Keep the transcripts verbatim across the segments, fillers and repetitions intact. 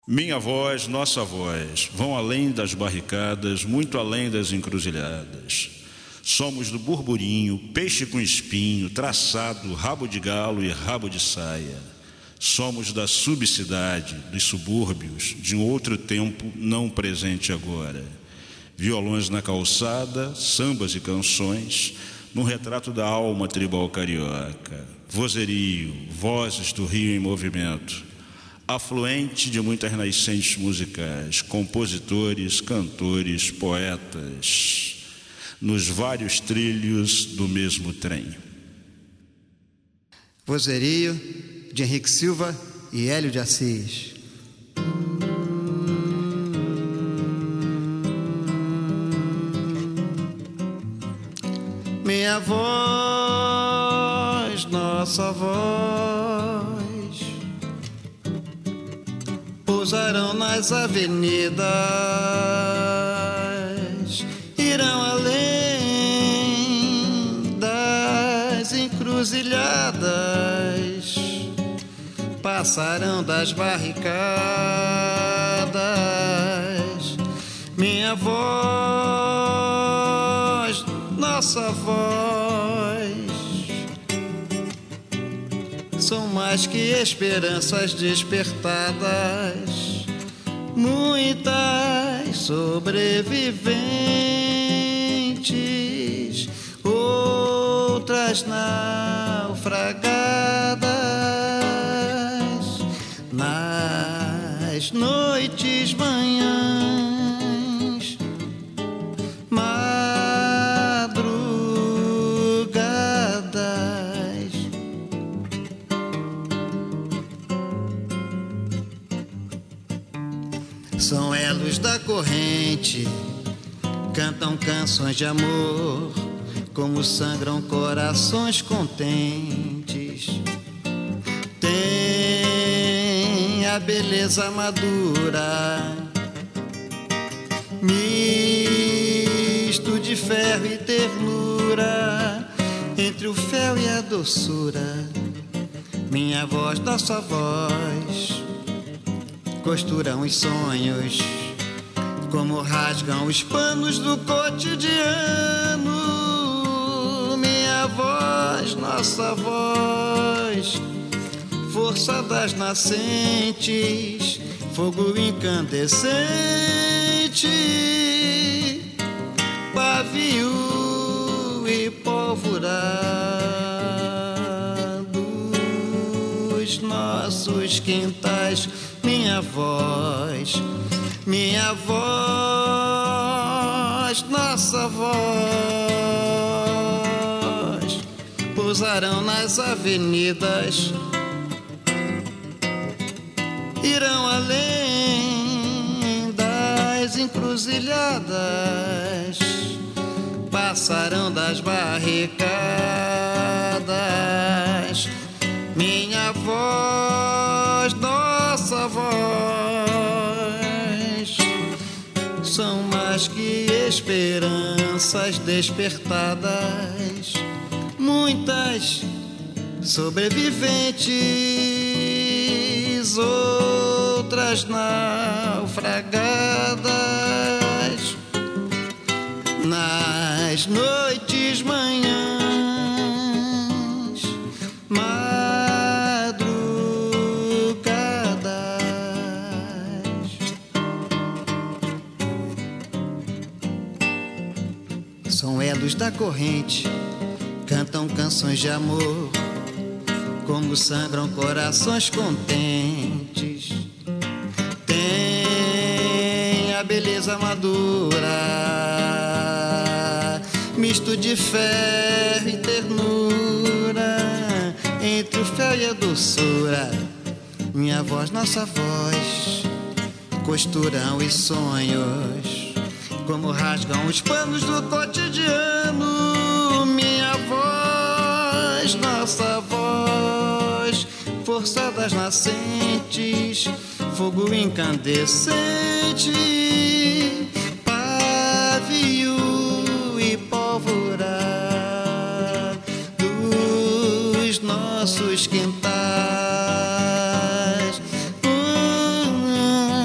Minha voz, nossa voz, vão além das barricadas, muito além das encruzilhadas. Somos do burburinho, peixe com espinho, traçado, rabo de galo e rabo de saia. Somos da subcidade, dos subúrbios, de um outro tempo não presente agora. Violões na calçada, sambas e canções, num retrato da alma tribal carioca. Vozerio, vozes do rio em movimento. Afluente de muitas nascentes musicais, compositores, cantores, poetas, nos vários trilhos do mesmo trem. Vozerio, de Henrique Silva e Hélio de Assis. Minha voz, nossa voz, pousarão nas avenidas, irão além das encruzilhadas, passarão das barricadas. Minha voz, nossa voz, são mais que esperanças despertadas, muitas sobreviventes, outras naufragadas nas noites, manhãs, madrugadas. São elos da corrente, cantam canções de amor, como sangram corações contentes. Tem a beleza madura, misto de ferro e ternura, entre o fel e a doçura. Minha voz, nossa voz, costuram os sonhos, como rasgam os panos do cotidiano. Minha voz, nossa voz, força das nascentes, fogo incandescente, pavio e pólvora dos nossos quintais. Minha voz, minha voz, nossa voz, pousarão nas avenidas, irão além das encruzilhadas, passarão das barricadas. Minha voz, nossa voz, são mais que esperanças despertadas, muitas sobreviventes, outras naufragadas nas noites, manhãs, madrugadas. São elos da corrente, cantam canções de amor, como sangram corações contentes. Tem a beleza madura, misto de ferro e ternura, entre o fel e a doçura. Minha voz, nossa voz, costuram os sonhos, como rasgam os panos do cotidiano. Minha voz, nossa voz, força das nascentes, fogo incandescente, pavio e pólvora dos nossos quintais. Hum,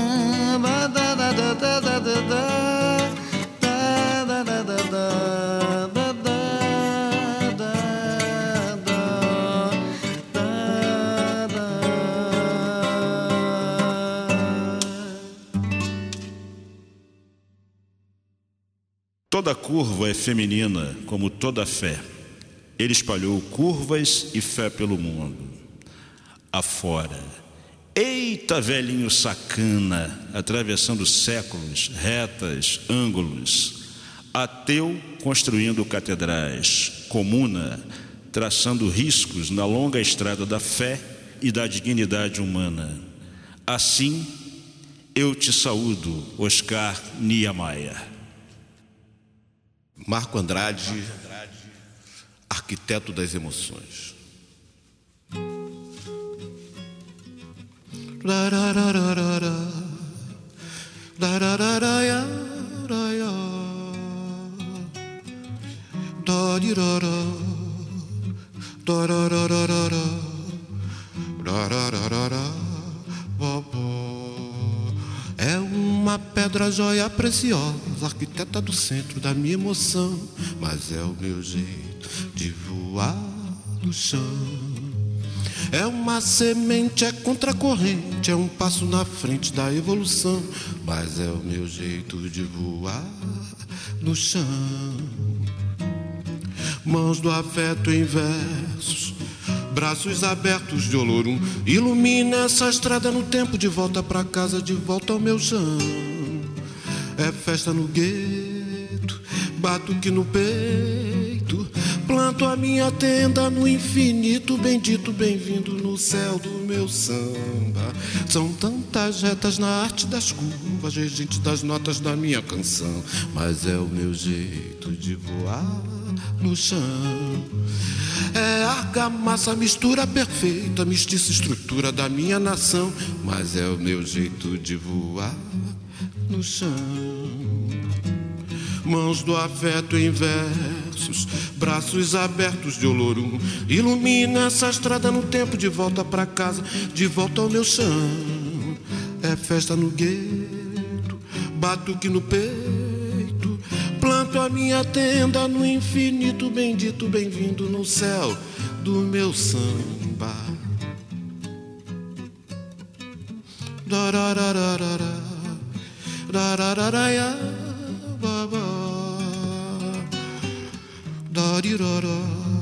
Toda curva é feminina, como toda fé. Ele espalhou curvas e fé pelo mundo. Afora. Eita, velhinho sacana, atravessando séculos, retas, ângulos. Ateu construindo catedrais. Comuna, traçando riscos na longa estrada da fé e da dignidade humana. Assim, eu te saúdo, Oscar Niemeyer. Marco Andrade, arquiteto das emoções. É uma pedra joia preciosa, arquiteta do centro da minha emoção, mas é o meu jeito de voar no chão. É uma semente, é contracorrente, é um passo na frente da evolução, mas é o meu jeito de voar no chão. Mãos do afeto em versos, braços abertos de olorum, ilumina essa estrada no tempo, de volta pra casa, de volta ao meu chão. É festa no gueto, batuque no peito, planto a minha tenda no infinito, bendito, bem-vindo no céu do meu samba. São tantas retas na arte das curvas, regente das notas da minha canção, mas é o meu jeito de voar no chão. É argamassa, mistura perfeita, mestiça estrutura da minha nação, mas é o meu jeito de voar no chão. Mãos do afeto em versos, braços abertos de olorum, ilumina essa estrada no tempo, de volta pra casa, de volta ao meu chão. É festa no gueto, batuque no peito, planto a minha tenda no infinito, bendito, bem-vindo no céu do meu samba. Darararara, darararaia, baba, darirara,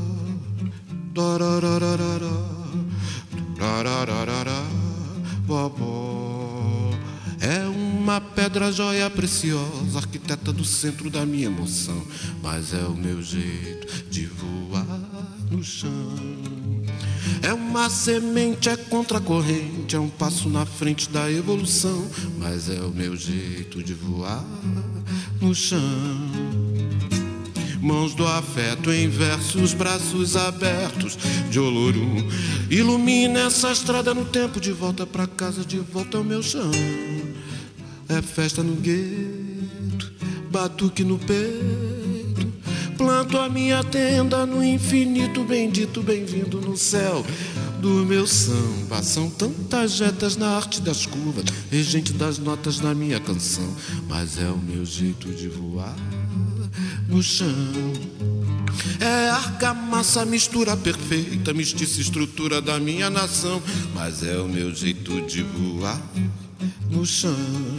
darararara, darararara, baba. É uma pedra joia preciosa, arquiteta do centro da minha emoção, mas é o meu jeito de voar no chão. É uma semente, é contracorrente, é um passo na frente da evolução, mas é o meu jeito de voar no chão. Mãos do afeto em versos, braços abertos de olorum, ilumina essa estrada no tempo, de volta pra casa, de volta ao meu chão. É festa no gueto, batuque no peito, planto a minha tenda no infinito, bendito, bem-vindo no céu do meu samba. São tantas retas na arte das curvas, regente das notas na minha canção, mas é o meu jeito de voar no chão. É argamassa, mistura perfeita, mestiça estrutura da minha nação, mas é o meu jeito de voar no chão.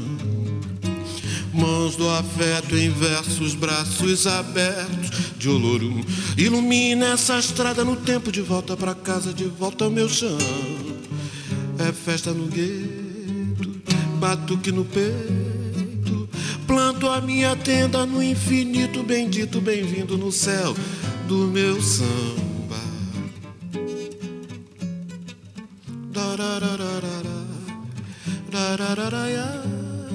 Mãos do afeto em versos, braços abertos de olorum, ilumina essa estrada no tempo, de volta pra casa, de volta ao meu chão. É festa no gueto, batuque no peito, planto a minha tenda no infinito, bendito, bem-vindo no céu do meu samba. Darararara, darararaia,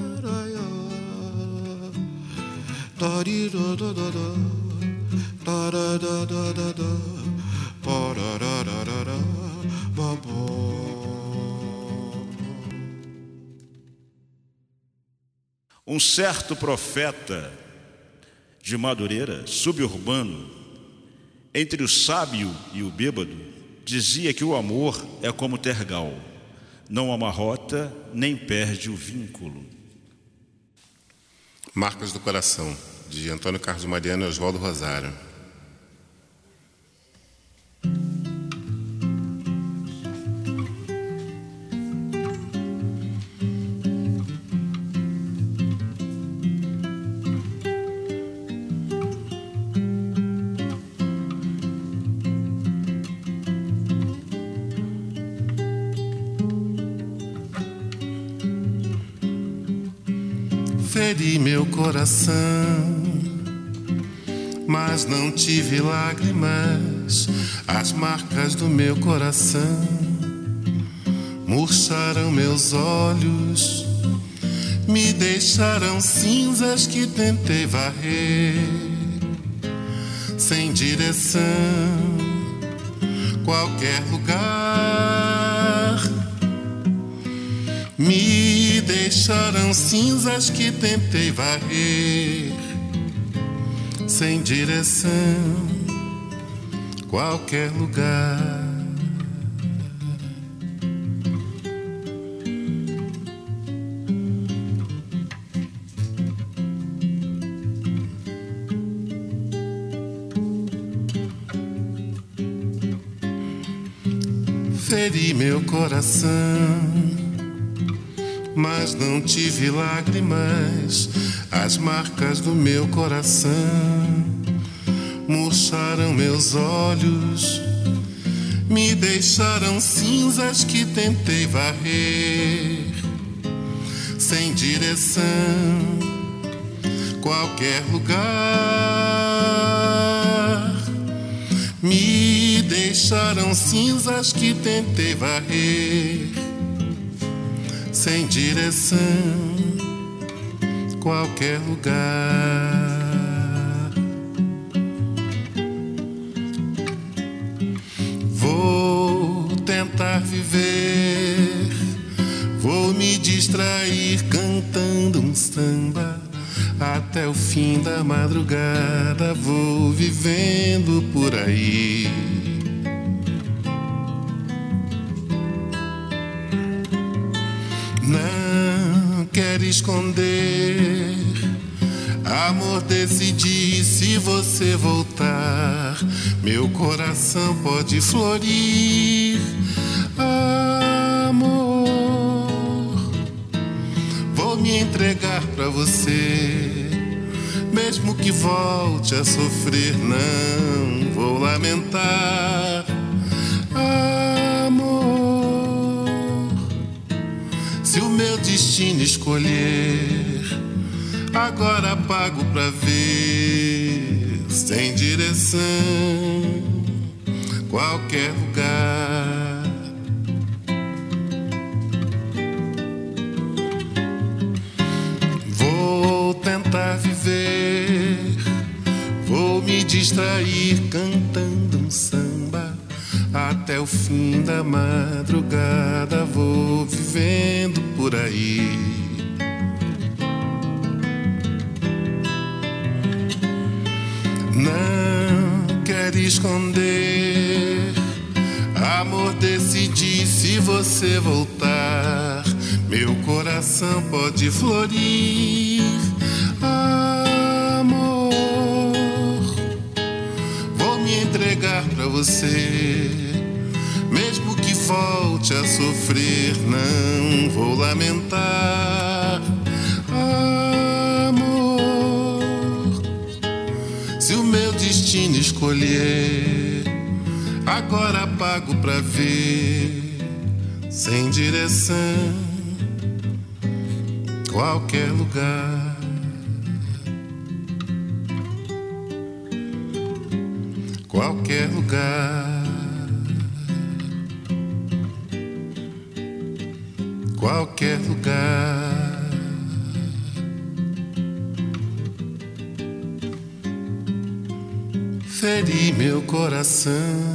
um certo profeta de Madureira, suburbano, entre o sábio e o bêbado, dizia que o amor é como tergal, não amarrota nem perde o vínculo. Marcas do Coração, de Antônio Carlos Mariano e Oswaldo Rosário. Feri meu coração, mas não tive lágrimas. As marcas do meu coração murcharam meus olhos, me deixaram cinzas que tentei varrer, sem direção, qualquer lugar. Me deixaram cinzas que tentei varrer, sem direção, qualquer lugar. Feri meu coração, mas não tive lágrimas. As marcas do meu coração murcharam meus olhos, me deixaram cinzas que tentei varrer, sem direção, qualquer lugar. Me deixaram cinzas que tentei varrer, sem direção, qualquer lugar. Vou tentar viver, vou me distrair cantando um samba até o fim da madrugada. Vou vivendo por aí. Não quero esconder, amor, decidi. Se você voltar, meu coração pode florir. Amor, vou me entregar pra você, mesmo que volte a sofrer. Não vou lamentar. Se o meu destino escolher, agora pago pra ver, sem direção, qualquer lugar. Vou tentar viver, vou me distrair cantando um samba até o fim da madrugada. Vou vivendo por aí. Não quero esconder, amor, decidi. Se você voltar, meu coração pode florir. Amor, vou me entregar pra você, mesmo que volte a sofrer. Não vou lamentar. Amor, se o meu destino escolher, agora pago pra ver, sem direção, qualquer lugar. Qualquer lugar. Qualquer lugar. Feri meu coração,